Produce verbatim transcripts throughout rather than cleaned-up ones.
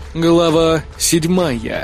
Глава седьмая.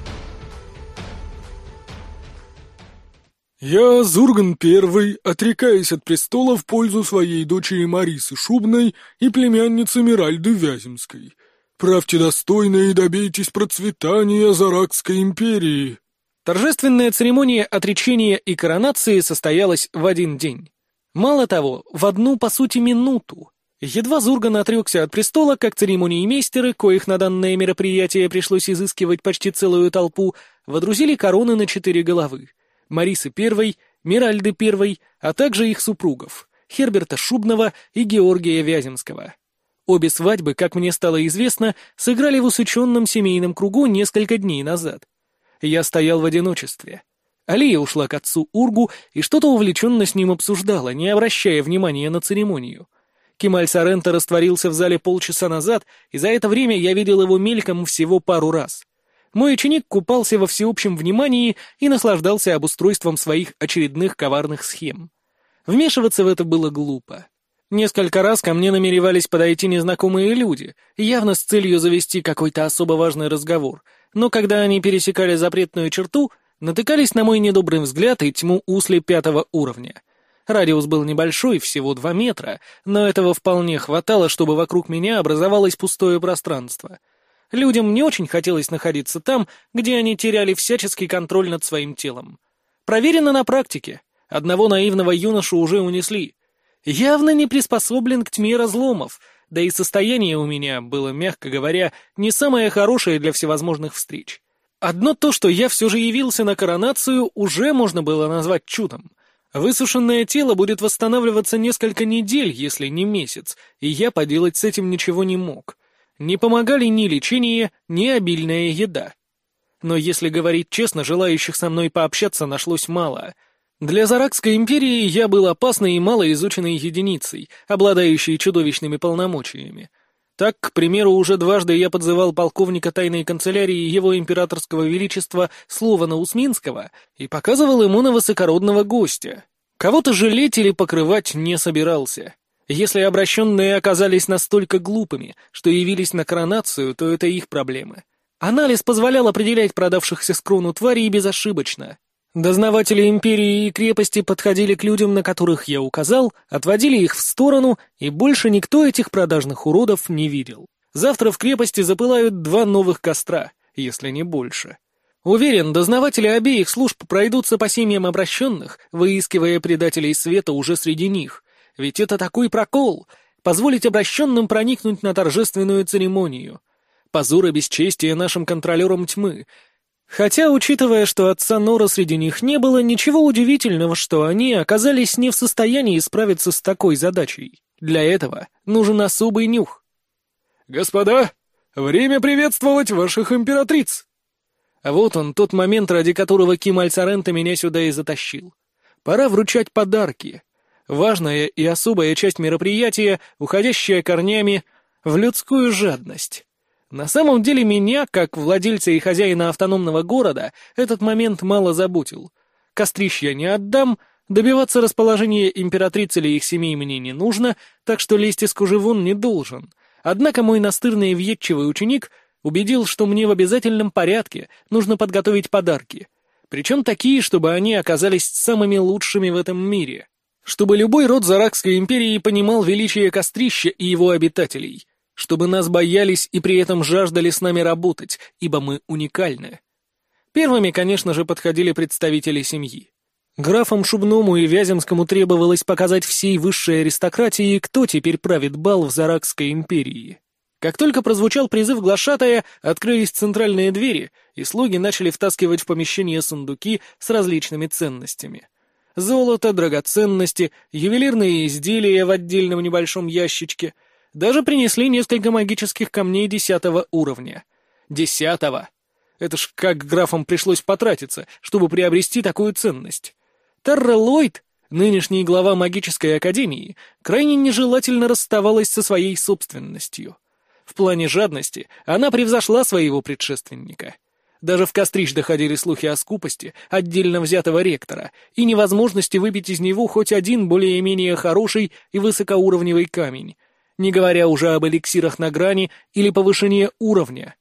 «Я, Зурган Первый, отрекаюсь от престола в пользу своей дочери Марисы Шубной и племянницы Миральды Вяземской. Правьте достойно и добейтесь процветания Заракской империи». Торжественная церемония отречения и коронации состоялась в один день. Мало того, в одну, по сути, минуту. Едва Зурган отрекся от престола, как церемониймейстеры, коих на данное мероприятие пришлось изыскивать почти целую толпу, водрузили короны на четыре головы — Марисы Первой, Миральды Первой, а также их супругов — Херберта Шубного и Георгия Вяземского. Обе свадьбы, как мне стало известно, сыграли в усеченном семейном кругу несколько дней назад. Я стоял в одиночестве. Алия ушла к отцу Ургу и что-то увлеченно с ним обсуждала, не обращая внимания на церемонию. Кемаль Соренто растворился в зале полчаса назад, и за это время я видел его мельком всего пару раз. Мой ученик купался во всеобщем внимании и наслаждался обустройством своих очередных коварных схем. Вмешиваться в это было глупо. Несколько раз ко мне намеревались подойти незнакомые люди, явно с целью завести какой-то особо важный разговор, но когда они пересекали запретную черту, натыкались на мой недобрый взгляд и тьму усли пятого уровня. Радиус был небольшой, всего два метра, но этого вполне хватало, чтобы вокруг меня образовалось пустое пространство. Людям не очень хотелось находиться там, где они теряли всяческий контроль над своим телом. Проверено на практике. Одного наивного юношу уже унесли. Явно не приспособлен к тьме разломов, да и состояние у меня было, мягко говоря, не самое хорошее для всевозможных встреч. Одно то, что я все же явился на коронацию, уже можно было назвать чудом. Высушенное тело будет восстанавливаться несколько недель, если не месяц, и я поделать с этим ничего не мог. Не помогали ни лечение, ни обильная еда. Но если говорить честно, желающих со мной пообщаться нашлось мало. Для Заракской империи я был опасной и малоизученной единицей, обладающей чудовищными полномочиями. Так, к примеру, уже дважды я подзывал полковника тайной канцелярии его императорского величества Слована Усминского и показывал ему на высокородного гостя. Кого-то жалеть или покрывать не собирался. Если обращенные оказались настолько глупыми, что явились на коронацию, то это их проблемы. Анализ позволял определять продавшихся скрону тварей безошибочно. Дознаватели империи и крепости подходили к людям, на которых я указал, отводили их в сторону, и больше никто этих продажных уродов не видел. Завтра в крепости запылают два новых костра, если не больше. Уверен, дознаватели обеих служб пройдутся по семьям обращенных, выискивая предателей света уже среди них. Ведь это такой прокол — позволить обращенным проникнуть на торжественную церемонию. Позор и бесчестие нашим контролерам тьмы — Хотя, учитывая, что отца Нора среди них не было, ничего удивительного, что они оказались не в состоянии справиться с такой задачей. Для этого нужен особый нюх. «Господа, время приветствовать ваших императриц!» А вот он, тот момент, ради которого Кемаль Соренто меня сюда и затащил. Пора вручать подарки. Важная и особая часть мероприятия, уходящая корнями в людскую жадность. На самом деле меня, как владельца и хозяина автономного города, этот момент мало заботил. Кострищ я не отдам, добиваться расположения императриц или их семей мне не нужно, так что лезть из кожи вон не должен. Однако мой настырный и въедчивый ученик убедил, что мне в обязательном порядке нужно подготовить подарки. Причем такие, чтобы они оказались самыми лучшими в этом мире. Чтобы любой род Заракской империи понимал величие кострища и его обитателей. Чтобы нас боялись и при этом жаждали с нами работать, ибо мы уникальны. Первыми, конечно же, подходили представители семьи. Графам Шубному и Вяземскому требовалось показать всей высшей аристократии, кто теперь правит бал в Заракской империи. Как только прозвучал призыв глашатая, открылись центральные двери, и слуги начали втаскивать в помещение сундуки с различными ценностями. Золото, драгоценности, ювелирные изделия в отдельном небольшом ящичке — даже принесли несколько магических камней десятого уровня. Десятого! Это ж как графам пришлось потратиться, чтобы приобрести такую ценность. Терра Ллойд, нынешний глава магической академии, крайне нежелательно расставалась со своей собственностью. В плане жадности она превзошла своего предшественника. Даже в Кострищ доходили слухи о скупости отдельно взятого ректора и невозможности выбить из него хоть один более-менее хороший и высокоуровневый камень, не говоря уже об эликсирах на грани или повышении уровня.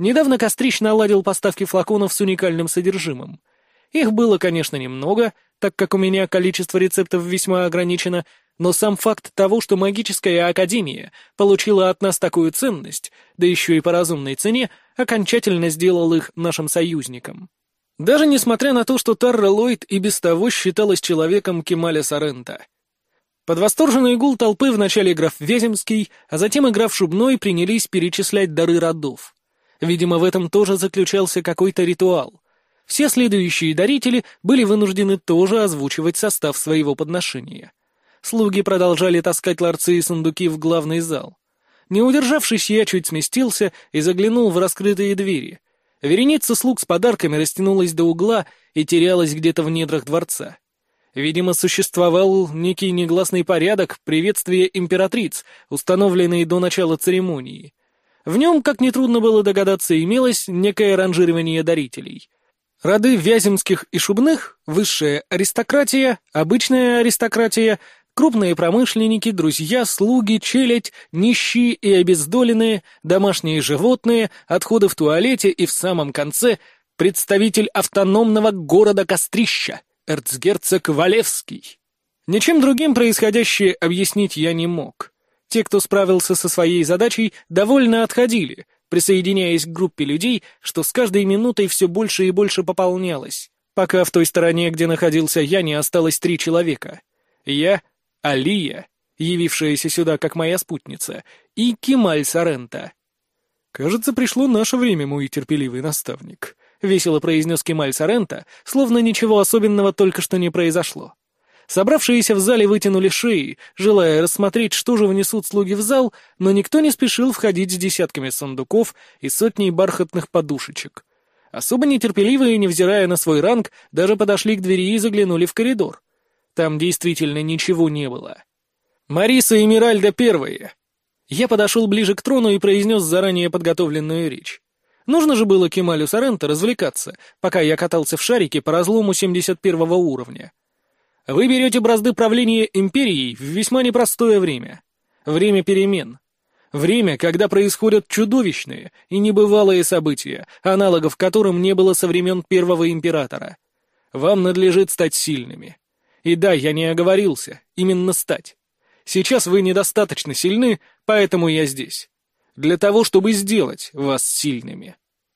Недавно Кострищ наладил поставки флаконов с уникальным содержимым. Их было, конечно, немного, так как у меня количество рецептов весьма ограничено, но сам факт того, что магическая академия получила от нас такую ценность, да еще и по разумной цене, окончательно сделал их нашим союзником. Даже несмотря на то, что Тарра Ллойд и без того считалась человеком Кемаля Сорента. Под восторженный гул толпы вначале граф Вяземский, а затем и граф Шубной принялись перечислять дары родов. Видимо, в этом тоже заключался какой-то ритуал. Все следующие дарители были вынуждены тоже озвучивать состав своего подношения. Слуги продолжали таскать ларцы и сундуки в главный зал. Не удержавшись, я чуть сместился и заглянул в раскрытые двери. Вереница слуг с подарками растянулась до угла и терялась где-то в недрах дворца. Видимо, существовал некий негласный порядок приветствия императриц, установленный до начала церемонии. В нем, как нетрудно было догадаться, имелось некое ранжирование дарителей. Роды Вяземских и Шубных, высшая аристократия, обычная аристократия, крупные промышленники, друзья, слуги, челядь, нищие и обездоленные, домашние животные, отходы в туалете и в самом конце представитель автономного города Кострища, эрцгерцог Валевский. Ничем другим происходящее объяснить я не мог. Те, кто справился со своей задачей, довольно отходили, присоединяясь к группе людей, что с каждой минутой все больше и больше пополнялось, пока в той стороне, где находился я, не осталось три человека. Я, Алия, явившаяся сюда как моя спутница, и Кемаль Сорента. «Кажется, пришло наше время, мой терпеливый наставник», — весело произнес Кемаль Сорента, словно ничего особенного только что не произошло. Собравшиеся в зале вытянули шеи, желая рассмотреть, что же внесут слуги в зал, но никто не спешил входить с десятками сундуков и сотней бархатных подушечек. Особо нетерпеливые, невзирая на свой ранг, даже подошли к двери и заглянули в коридор. Там действительно ничего не было. «Мариса и Миральда первые!» Я подошел ближе к трону и произнес заранее подготовленную речь. Нужно же было Кемалю Сорента развлекаться, пока я катался в шарике по разлому семьдесят первого уровня. Вы берете бразды правления империей в весьма непростое время. Время перемен. Время, когда происходят чудовищные и небывалые события, аналогов которым не было со времен первого императора. Вам надлежит стать сильными. И да, я не оговорился, именно стать. Сейчас вы недостаточно сильны, поэтому я здесь. Для того, чтобы сделать вас сильными.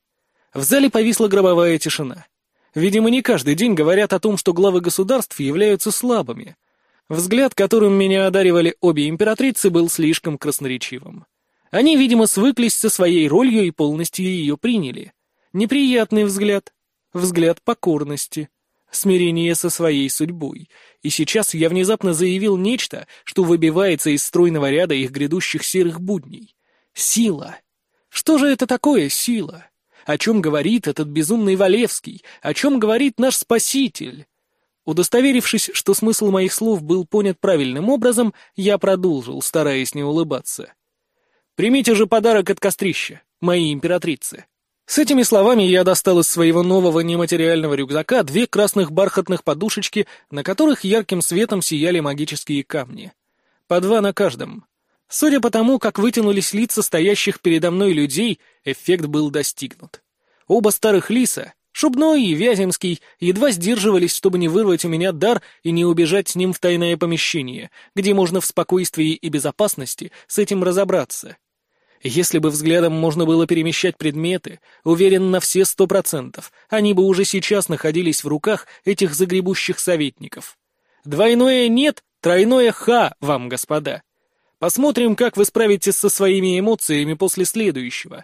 В зале повисла гробовая тишина. Видимо, не каждый день говорят о том, что главы государств являются слабыми. Взгляд, которым меня одаривали обе императрицы, был слишком красноречивым. Они, видимо, свыклись со своей ролью и полностью ее приняли. Неприятный взгляд. Взгляд покорности. Смирение со своей судьбой. И сейчас я внезапно заявил нечто, что выбивается из стройного ряда их грядущих серых будней. Сила. Что же это такое сила? О чем говорит этот безумный Валевский? О чем говорит наш спаситель? Удостоверившись, что смысл моих слов был понят правильным образом, я продолжил, стараясь не улыбаться. «Примите же подарок от Кострища, моей императрицы». С этими словами я достал из своего нового нематериального рюкзака две красных бархатных подушечки, на которых ярким светом сияли магические камни. По два на каждом. Судя по тому, как вытянулись лица стоящих передо мной людей, эффект был достигнут. Оба старых лиса, Шубной и Вяземский, едва сдерживались, чтобы не вырвать у меня дар и не убежать с ним в тайное помещение, где можно в спокойствии и безопасности с этим разобраться. Если бы взглядом можно было перемещать предметы, уверен на все сто процентов, они бы уже сейчас находились в руках этих загребущих советников. Двойное «нет», тройное «ха» вам, господа. Посмотрим, как вы справитесь со своими эмоциями после следующего.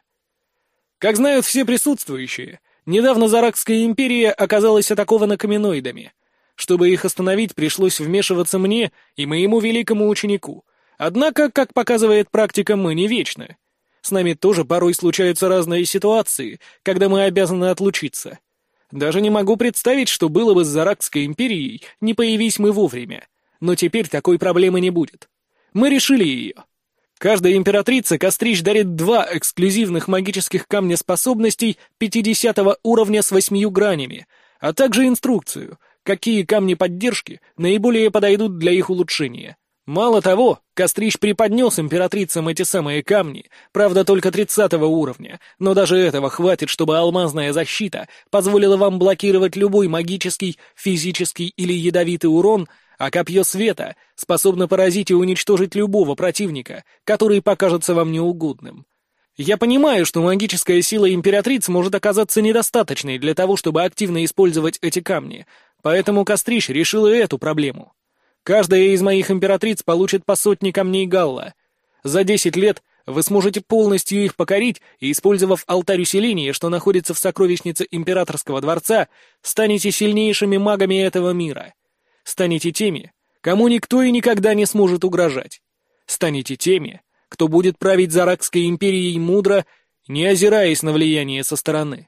Как знают все присутствующие, недавно Заракская империя оказалась атакована каменоидами. Чтобы их остановить, пришлось вмешиваться мне и моему великому ученику. Однако, как показывает практика, мы не вечны. С нами тоже порой случаются разные ситуации, когда мы обязаны отлучиться. Даже не могу представить, что было бы с Заракской империей, не появись мы вовремя. Но теперь такой проблемы не будет. Мы решили ее. Каждая императрица Кострищ дарит два эксклюзивных магических камня способностей пятидесятого уровня с восьмию гранями, а также инструкцию, какие камни поддержки наиболее подойдут для их улучшения. Мало того, Кострищ преподнес императрицам эти самые камни, правда, только тридцатого уровня, но даже этого хватит, чтобы алмазная защита позволила вам блокировать любой магический, физический или ядовитый урон, а копье света способно поразить и уничтожить любого противника, который покажется вам неугодным. Я понимаю, что магическая сила императриц может оказаться недостаточной для того, чтобы активно использовать эти камни, поэтому Кострищ решил и эту проблему. Каждая из моих императриц получит по сотне камней галла. За десять лет вы сможете полностью их покорить и, использовав алтарь усиления, что находится в сокровищнице императорского дворца, станете сильнейшими магами этого мира. Станете теми, кому никто и никогда не сможет угрожать. Станете теми, кто будет править Заракской империей мудро, не озираясь на влияние со стороны.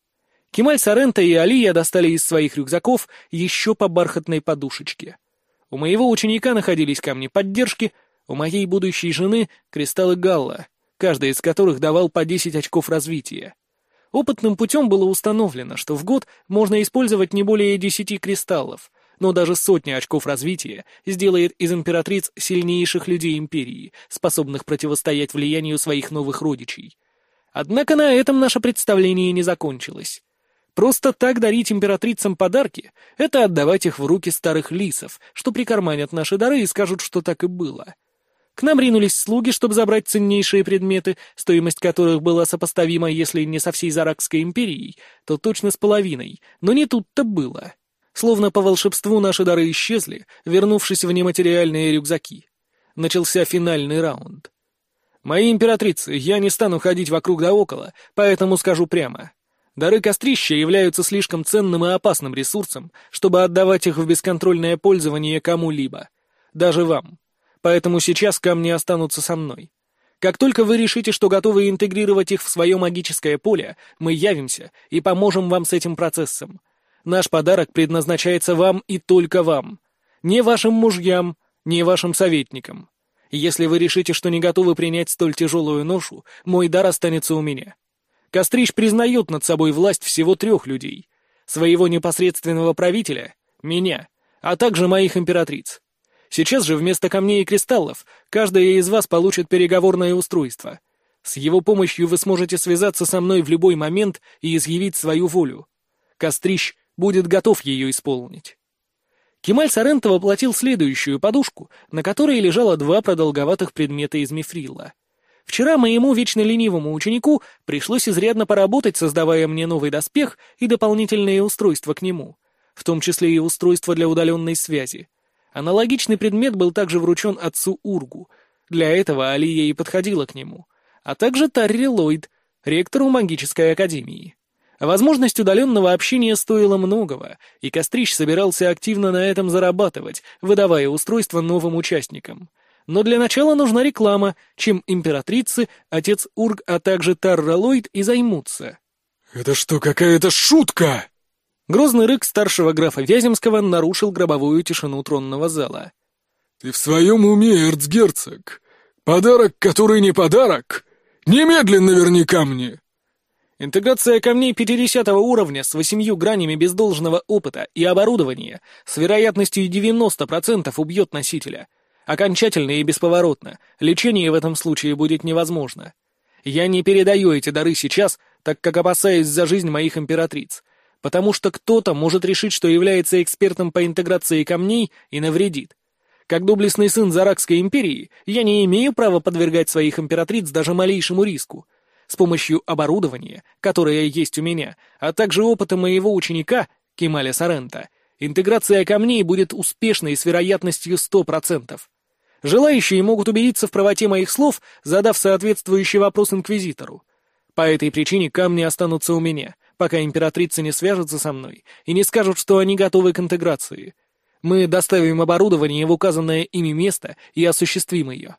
Кемаль Соренто и Алия достали из своих рюкзаков еще по бархатной подушечке. У моего ученика находились камни поддержки, у моей будущей жены — кристаллы галла, каждый из которых давал по десять очков развития. Опытным путем было установлено, что в год можно использовать не более десяти кристаллов, но даже сотня очков развития сделает из императриц сильнейших людей империи, способных противостоять влиянию своих новых родичей. Однако на этом наше представление не закончилось. Просто так дарить императрицам подарки — это отдавать их в руки старых лисов, что прикарманят наши дары и скажут, что так и было. К нам ринулись слуги, чтобы забрать ценнейшие предметы, стоимость которых была сопоставима, если не со всей Заракской империей, то точно с половиной, но не тут-то было. Словно по волшебству наши дары исчезли, вернувшись в нематериальные рюкзаки. Начался финальный раунд. Мои императрицы, я не стану ходить вокруг да около, поэтому скажу прямо. Дары Кострища являются слишком ценным и опасным ресурсом, чтобы отдавать их в бесконтрольное пользование кому-либо. Даже вам. Поэтому сейчас камни останутся со мной. Как только вы решите, что готовы интегрировать их в свое магическое поле, мы явимся и поможем вам с этим процессом. Наш подарок предназначается вам и только вам. Не вашим мужьям, не вашим советникам. Если вы решите, что не готовы принять столь тяжелую ношу, мой дар останется у меня. Кострищ признает над собой власть всего трех людей. Своего непосредственного правителя, меня, а также моих императриц. Сейчас же вместо камней и кристаллов каждая из вас получит переговорное устройство. С его помощью вы сможете связаться со мной в любой момент и изъявить свою волю. Кострищ будет готов ее исполнить. Кемаль Соренто воплотил следующую подушку, на которой лежало два продолговатых предмета из мифрила. Вчера моему вечно ленивому ученику пришлось изрядно поработать, создавая мне новый доспех и дополнительные устройства к нему, в том числе и устройство для удаленной связи. Аналогичный предмет был также вручен отцу Ургу. Для этого Алия и подходила к нему, а также Тарри Ллойд, ректору магической академии. Возможность удаленного общения стоила многого, и Кострищ собирался активно на этом зарабатывать, выдавая устройство новым участникам. Но для начала нужна реклама, чем императрицы, отец Ург, а также Тарра Ллойд и займутся. «Это что, какая-то шутка?» Грозный рык старшего графа Вяземского нарушил гробовую тишину тронного зала. «Ты в своем уме, эрцгерцог? Подарок, который не подарок? Немедленно верни камни!» Интеграция камней пятидесятого уровня с восемью гранями без должного опыта и оборудования с вероятностью девяносто процентов убьет носителя. Окончательно и бесповоротно. Лечение в этом случае будет невозможно. Я не передаю эти дары сейчас, так как опасаюсь за жизнь моих императриц, потому что кто-то может решить, что является экспертом по интеграции камней и навредит. Как доблестный сын Заракской империи, я не имею права подвергать своих императриц даже малейшему риску. С помощью оборудования, которое есть у меня, а также опыта моего ученика, Кемаля Соренто, интеграция камней будет успешной с вероятностью сто процентов. Желающие могут убедиться в правоте моих слов, задав соответствующий вопрос инквизитору. По этой причине камни останутся у меня, пока императрицы не свяжутся со мной и не скажут, что они готовы к интеграции. Мы доставим оборудование в указанное ими место и осуществим ее.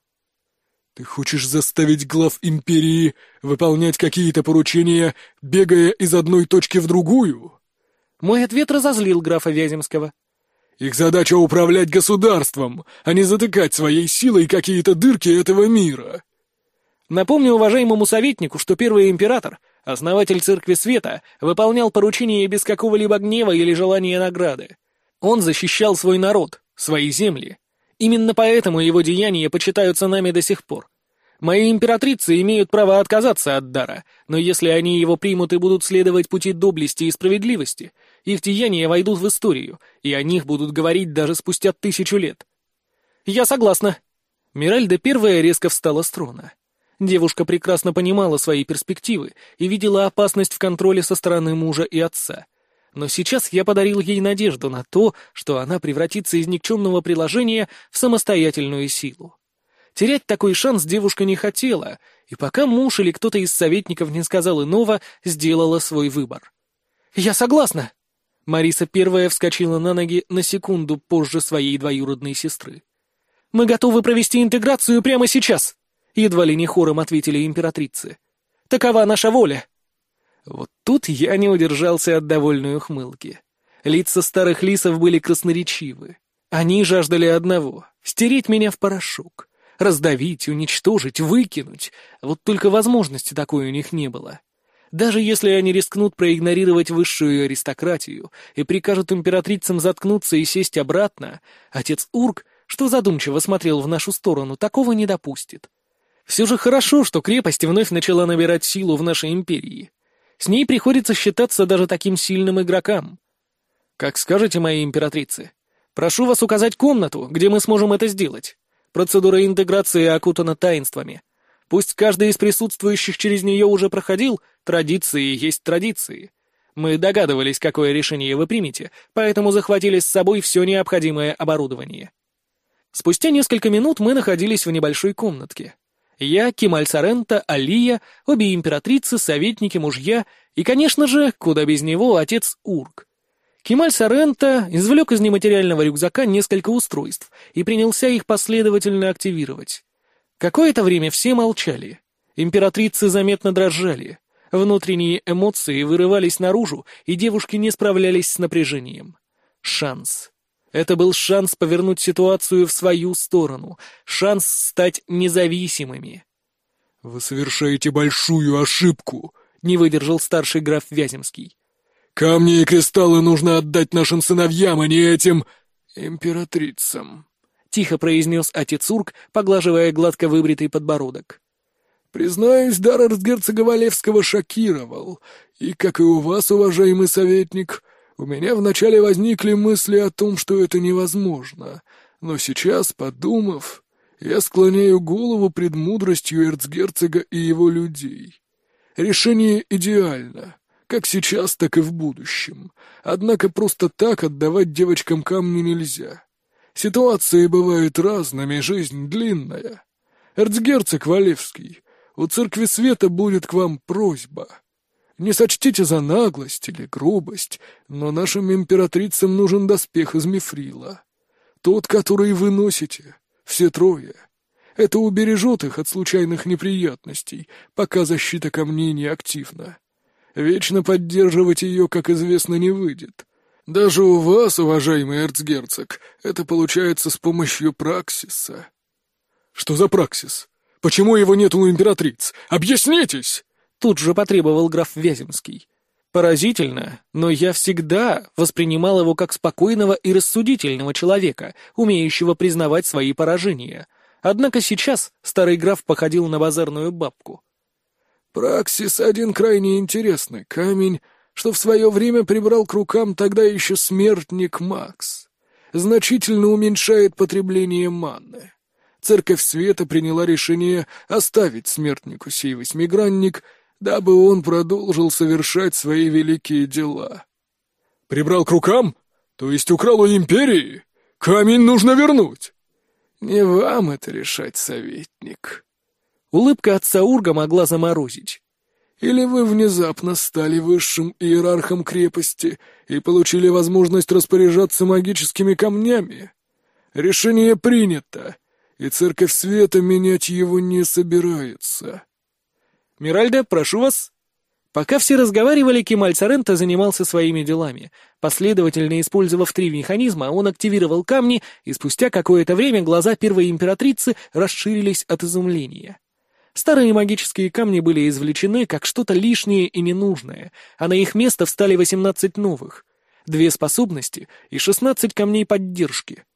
«Ты хочешь заставить глав империи выполнять какие-то поручения, бегая из одной точки в другую?» Мой ответ разозлил графа Вяземского. «Их задача — управлять государством, а не затыкать своей силой какие-то дырки этого мира». Напомню уважаемому советнику, что первый император, основатель Церкви Света, выполнял поручения без какого-либо гнева или желания награды. Он защищал свой народ, свои земли. Именно поэтому его деяния почитаются нами до сих пор. Мои императрицы имеют право отказаться от дара, но если они его примут и будут следовать пути доблести и справедливости, их деяния войдут в историю, и о них будут говорить даже спустя тысячу лет. Я согласна. Миральда Первая резко встала с трона. Девушка прекрасно понимала свои перспективы и видела опасность в контроле со стороны мужа и отца. Но сейчас я подарил ей надежду на то, что она превратится из никчемного приложения в самостоятельную силу. Терять такой шанс девушка не хотела, и пока муж или кто-то из советников не сказал иного, сделала свой выбор. «Я согласна!» Мариса Первая вскочила на ноги на секунду позже своей двоюродной сестры. «Мы готовы провести интеграцию прямо сейчас!» Едва ли не хором ответили императрицы. «Такова наша воля!» Вот тут я не удержался от довольной ухмылки. Лица старых лисов были красноречивы. Они жаждали одного — стереть меня в порошок. Раздавить, уничтожить, выкинуть. Вот только возможности такой у них не было. Даже если они рискнут проигнорировать высшую аристократию и прикажут императрицам заткнуться и сесть обратно, отец Урк, что задумчиво смотрел в нашу сторону, такого не допустит. Все же хорошо, что крепость вновь начала набирать силу в нашей империи. С ней приходится считаться даже таким сильным игрокам. Как скажете, мои императрицы, прошу вас указать комнату, где мы сможем это сделать. Процедура интеграции окутана таинствами. Пусть каждый из присутствующих через нее уже проходил, традиции есть традиции. Мы догадывались, какое решение вы примете, поэтому захватили с собой все необходимое оборудование. Спустя несколько минут мы находились в небольшой комнатке. Я, Кемаль Соренто, Алия, обе императрицы, советники, мужья и, конечно же, куда без него, отец Урк. Кемаль Соренто извлек из нематериального рюкзака несколько устройств и принялся их последовательно активировать. Какое-то время все молчали. Императрицы заметно дрожали. Внутренние эмоции вырывались наружу, и девушки не справлялись с напряжением. Шанс. Это был шанс повернуть ситуацию в свою сторону, шанс стать независимыми. «Вы совершаете большую ошибку», — не выдержал старший граф Вяземский. «Камни и кристаллы нужно отдать нашим сыновьям, а не этим императрицам», — тихо произнес отец Урк, поглаживая гладко выбритый подбородок. «Признаюсь, дар эрцгерцога Валевского шокировал, и, как и у вас, уважаемый советник, у меня вначале возникли мысли о том, что это невозможно, но сейчас, подумав, я склоняю голову пред мудростью эрцгерцога и его людей. Решение идеально, как сейчас, так и в будущем, однако просто так отдавать девочкам камни нельзя. Ситуации бывают разными, жизнь длинная. Эрцгерцог Валевский, у Церкви Света будет к вам просьба. Не сочтите за наглость или грубость, но нашим императрицам нужен доспех из мифрила. Тот, который вы носите, все трое. Это убережет их от случайных неприятностей, пока защита камней не активна. Вечно поддерживать ее, как известно, не выйдет. Даже у вас, уважаемый эрцгерцог, это получается с помощью праксиса». «Что за праксис? Почему его нет у императриц? Объяснитесь!» Тут же потребовал граф Вяземский. Поразительно, но я всегда воспринимал его как спокойного и рассудительного человека, умеющего признавать свои поражения. Однако сейчас старый граф походил на базарную бабку. «Праксис — один крайне интересный камень, что в свое время прибрал к рукам тогда еще смертник Макс. Значительно уменьшает потребление манны. Церковь Света приняла решение оставить смертнику сей восьмигранник, дабы он продолжил совершать свои великие дела». «Прибрал к рукам? То есть украл у империи? Камень нужно вернуть!» «Не вам это решать, советник». Улыбка отца Урга могла заморозить. «Или вы внезапно стали высшим иерархом крепости и получили возможность распоряжаться магическими камнями? Решение принято, и Церковь Света менять его не собирается». «Миральда, прошу вас». Пока все разговаривали, Кемаль Соренто занимался своими делами. Последовательно использовав три механизма, он активировал камни, и спустя какое-то время глаза первой императрицы расширились от изумления. Старые магические камни были извлечены как что-то лишнее и ненужное, а на их место встали восемнадцать новых. Две способности и шестнадцать камней поддержки.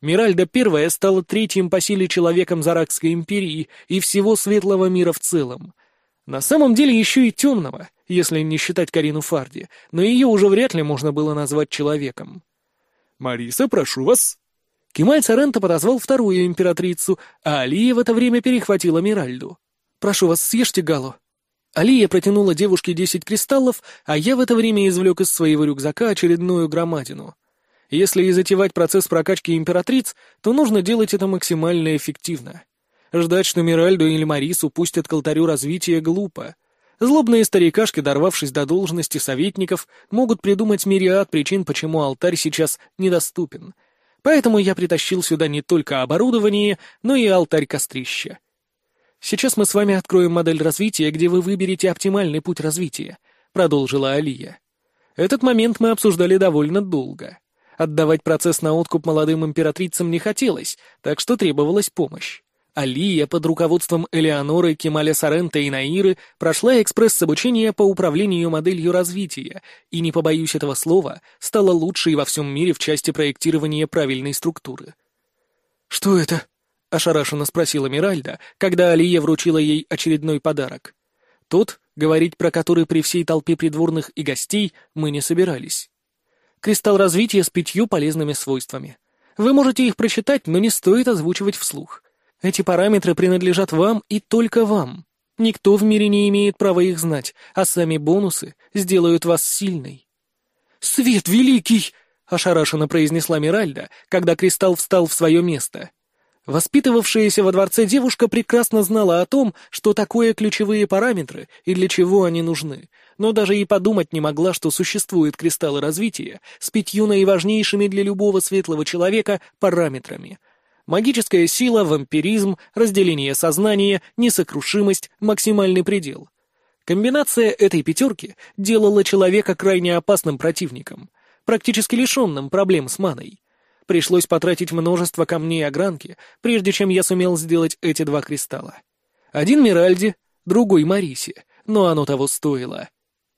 Миральда Первая стала третьим по силе человеком Заракской империи и всего светлого мира в целом. На самом деле еще и темного, если не считать Карину Фарди, но ее уже вряд ли можно было назвать человеком. «Мариса, прошу вас!» Кемаль Соренто подозвал вторую императрицу, а Алия в это время перехватила Миральду. «Прошу вас, съешьте галу». Алия протянула девушке десять кристаллов, а я в это время извлек из своего рюкзака очередную громадину. Если и затевать процесс прокачки императриц, то нужно делать это максимально эффективно. Ждать, что Миральду или Марису пустят к алтарю развития, глупо. Злобные старикашки, дорвавшись до должности советников, могут придумать мириад причин, почему алтарь сейчас недоступен. Поэтому я притащил сюда не только оборудование, но и алтарь-кострища. «Сейчас мы с вами откроем модель развития, где вы выберете оптимальный путь развития», — продолжила Алия. Этот момент мы обсуждали довольно долго. Отдавать процесс на откуп молодым императрицам не хотелось, так что требовалась помощь. Алия под руководством Элеоноры, Кемаля Соренто и Наиры прошла экспресс-обучение по управлению моделью развития и, не побоюсь этого слова, стала лучшей во всем мире в части проектирования правильной структуры. «Что это?» — ошарашенно спросила Миральда, когда Алия вручила ей очередной подарок. Тот, говорить про который при всей толпе придворных и гостей, мы не собирались. Кристалл развития с пятью полезными свойствами. Вы можете их прочитать, но не стоит озвучивать вслух. Эти параметры принадлежат вам и только вам. Никто в мире не имеет права их знать, а сами бонусы сделают вас сильной. «Свет великий!» — ошарашенно произнесла Миральда, когда кристалл встал в свое место. Воспитывавшаяся во дворце девушка прекрасно знала о том, что такое ключевые параметры и для чего они нужны, но даже и подумать не могла, что существуют кристаллы развития с пятью наиважнейшими для любого светлого человека параметрами. Магическая сила, вампиризм, разделение сознания, несокрушимость, максимальный предел. Комбинация этой пятерки делала человека крайне опасным противником, практически лишенным проблем с маной. Пришлось потратить множество камней огранки, прежде чем я сумел сделать эти два кристалла. Один Миральде, другой Марисе, но оно того стоило.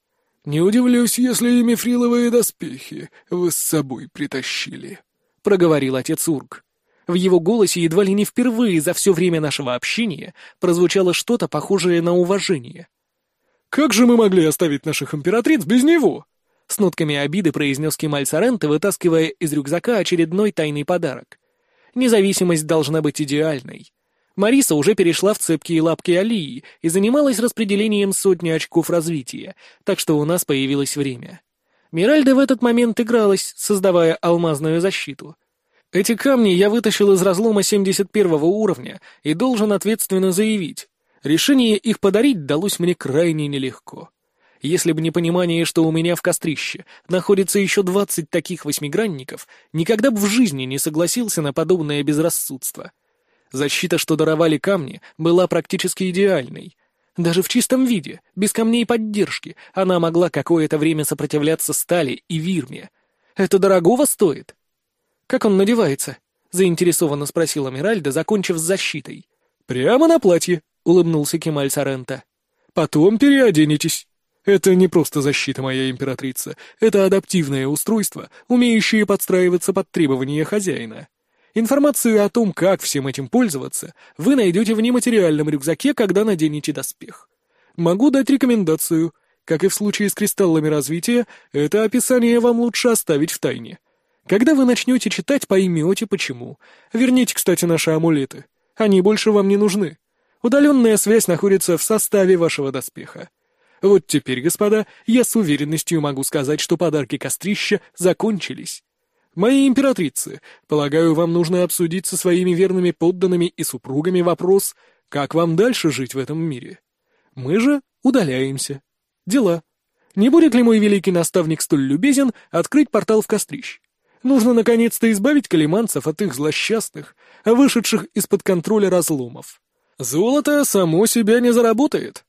«Не удивлюсь, если и мифриловые доспехи вы с собой притащили», — проговорил отец Урк. В его голосе едва ли не впервые за все время нашего общения прозвучало что-то похожее на уважение. «Как же мы могли оставить наших императриц без него?» С нотками обиды произнес Кемаль Соренто, вытаскивая из рюкзака очередной тайный подарок. Независимость должна быть идеальной. Мариса уже перешла в цепкие лапки Алии и занималась распределением сотни очков развития, так что у нас появилось время. Миральда в этот момент игралась, создавая алмазную защиту. Эти камни я вытащил из разлома семьдесят первого уровня и должен ответственно заявить, решение их подарить далось мне крайне нелегко. Если бы не понимание, что у меня в кострище находится еще двадцать таких восьмигранников, никогда бы в жизни не согласился на подобное безрассудство. Защита, что даровали камни, была практически идеальной. Даже в чистом виде, без камней поддержки, она могла какое-то время сопротивляться стали и вирме. Это дорогого стоит? «Как он надевается?» — заинтересованно спросила Миральда, закончив с защитой. «Прямо на платье», — улыбнулся Кемаль Соренто. «Потом переоденетесь. Это не просто защита, моя императрица, это адаптивное устройство, умеющее подстраиваться под требования хозяина. Информацию о том, как всем этим пользоваться, вы найдете в нематериальном рюкзаке, когда наденете доспех. Могу дать рекомендацию. Как и в случае с кристаллами развития, это описание вам лучше оставить в тайне. Когда вы начнете читать, поймете, почему. Верните, кстати, наши амулеты. Они больше вам не нужны. Удаленная связь находится в составе вашего доспеха. Вот теперь, господа, я с уверенностью могу сказать, что подарки кострища закончились. Мои императрицы, полагаю, вам нужно обсудить со своими верными подданными и супругами вопрос, как вам дальше жить в этом мире. Мы же удаляемся. Дела. Не будет ли мой великий наставник столь любезен открыть портал в кострищ? Нужно наконец-то избавить калиманцев от их злосчастных, вышедших из-под контроля разломов. Золото само себя не заработает.